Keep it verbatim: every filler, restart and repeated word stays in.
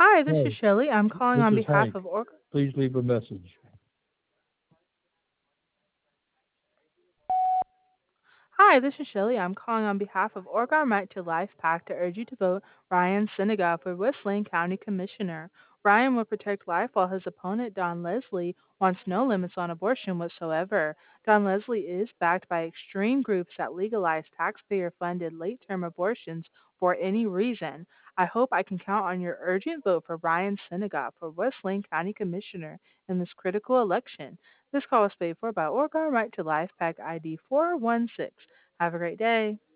Hi, this is Hey, Shelly. I'm calling this on is behalf Hank. of Orca. Please leave a message. Hi, this is Shelly. I'm calling on behalf of Orgar Right to Life PAC to urge you to vote Ryan Sinegal for West Lane County Commissioner. Ryan will protect life while his opponent, Don Leslie, wants no limits on abortion whatsoever. Don Leslie is backed by extreme groups that legalize taxpayer funded late term abortions for any reason. I hope I can count on your urgent vote for Ryan Sinegal for West Lane County Commissioner in this critical election. This call was paid for by Oregon Right to Life PAC I D four one six. Have a great day.